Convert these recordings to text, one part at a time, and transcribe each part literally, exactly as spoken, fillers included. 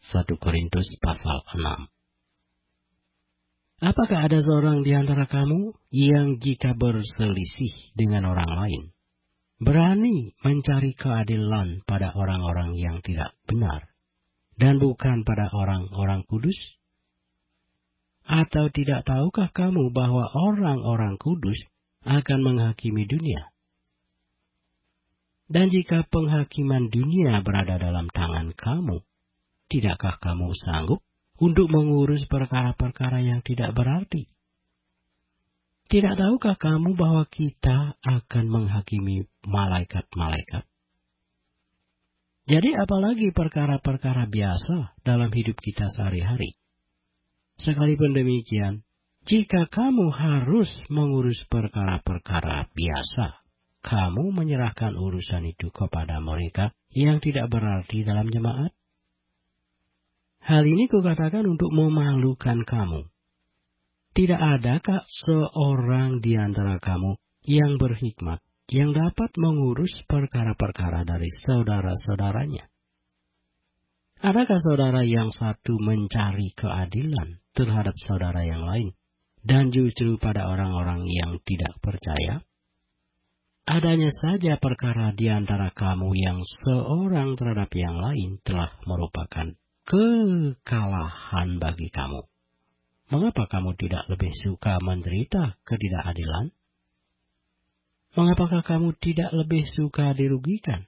satu Korintus pasal enam. Apakah ada seorang di antara kamu yang jika berselisih dengan orang lain, berani mencari keadilan pada orang-orang yang tidak benar, dan bukan pada orang-orang kudus? Atau tidak tahukah kamu bahwa orang-orang kudus akan menghakimi dunia? Dan jika penghakiman dunia berada dalam tangan kamu, tidakkah kamu sanggup untuk mengurus perkara-perkara yang tidak berarti? Tidak tahukah kamu bahwa kita akan menghakimi malaikat-malaikat? Jadi apalagi perkara-perkara biasa dalam hidup kita sehari-hari. Sekalipun demikian, jika kamu harus mengurus perkara-perkara biasa, kamu menyerahkan urusan itu kepada mereka yang tidak berarti dalam jemaat? Hal ini kukatakan untuk memalukan kamu. Tidak adakah seorang di antara kamu yang berhikmat, yang dapat mengurus perkara-perkara dari saudara-saudaranya? Adakah saudara yang satu mencari keadilan terhadap saudara yang lain, dan justru pada orang-orang yang tidak percaya? Adanya saja perkara di antara kamu yang seorang terhadap yang lain telah merupakan kekalahan bagi kamu. Mengapa kamu tidak lebih suka menderita ketidakadilan? Mengapakah kamu tidak lebih suka dirugikan?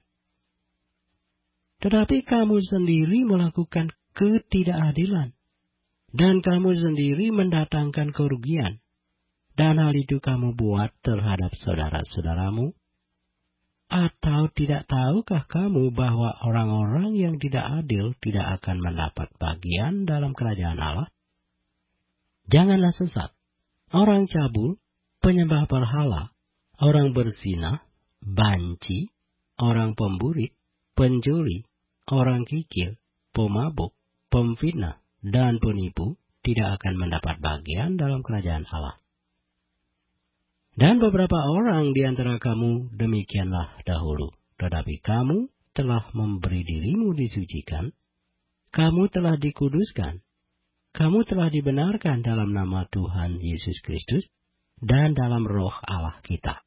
Tetapi kamu sendiri melakukan ketidakadilan, dan kamu sendiri mendatangkan kerugian, dan hal itu kamu buat terhadap saudara-saudaramu. Atau tidak tahukah kamu bahwa orang-orang yang tidak adil tidak akan mendapat bagian dalam kerajaan Allah? Janganlah sesat. Orang cabul, penyembah berhala, orang berzinah, banci, orang pemburit, pencuri, orang kikir, pemabuk, pemfitnah, dan penipu tidak akan mendapat bagian dalam kerajaan Allah. Dan beberapa orang di antara kamu demikianlah dahulu, tetapi kamu telah memberi dirimu disucikan, kamu telah dikuduskan, kamu telah dibenarkan dalam nama Tuhan Yesus Kristus dan dalam roh Allah kita.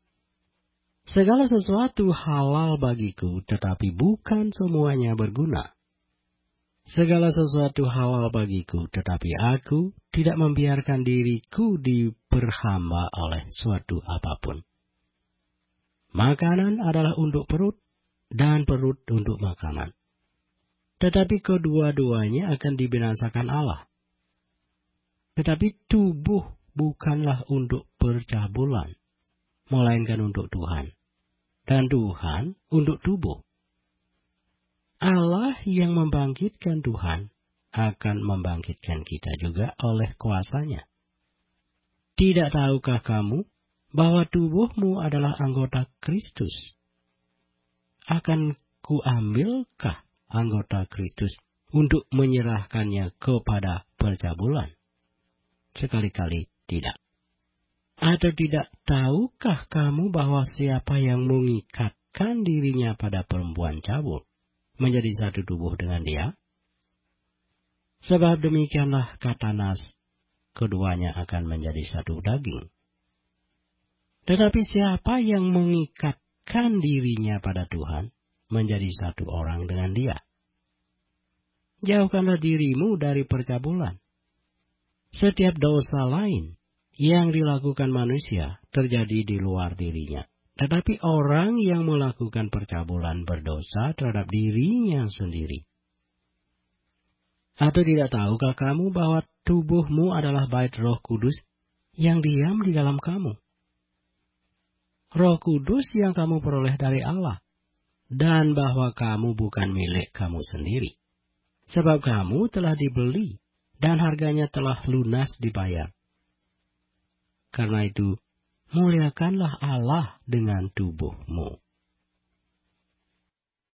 Segala sesuatu halal bagiku, tetapi bukan semuanya berguna. Segala sesuatu halal bagiku, tetapi aku tidak membiarkan diriku diperhamba oleh suatu apapun. Makanan adalah untuk perut, dan perut untuk makanan. Tetapi kedua-duanya akan dibinasakan Allah. Tetapi tubuh bukanlah untuk percabulan, melainkan untuk Tuhan. Dan Tuhan untuk tubuh. Allah yang membangkitkan Tuhan akan membangkitkan kita juga oleh kuasanya. Tidak tahukah kamu bahwa tubuhmu adalah anggota Kristus? Akan kuambilkah anggota Kristus untuk menyerahkannya kepada percabulan? Sekali-kali tidak. Atau tidak tahukah kamu bahwa siapa yang mengikatkan dirinya pada perempuan cabul menjadi satu tubuh dengan dia? Sebab demikianlah kata Nas, keduanya akan menjadi satu daging. Tetapi siapa yang mengikatkan dirinya pada Tuhan menjadi satu orang dengan dia? Jauhkanlah dirimu dari percabulan. Setiap dosa lain yang dilakukan manusia terjadi di luar dirinya. Tetapi orang yang melakukan percabulan berdosa terhadap dirinya sendiri. Atau tidak tahukah kamu bahwa tubuhmu adalah bait Roh Kudus yang diam di dalam kamu? Roh Kudus yang kamu peroleh dari Allah, dan bahwa kamu bukan milik kamu sendiri. Sebab kamu telah dibeli, dan harganya telah lunas dibayar. Karena itu, muliakanlah Allah dengan tubuhmu.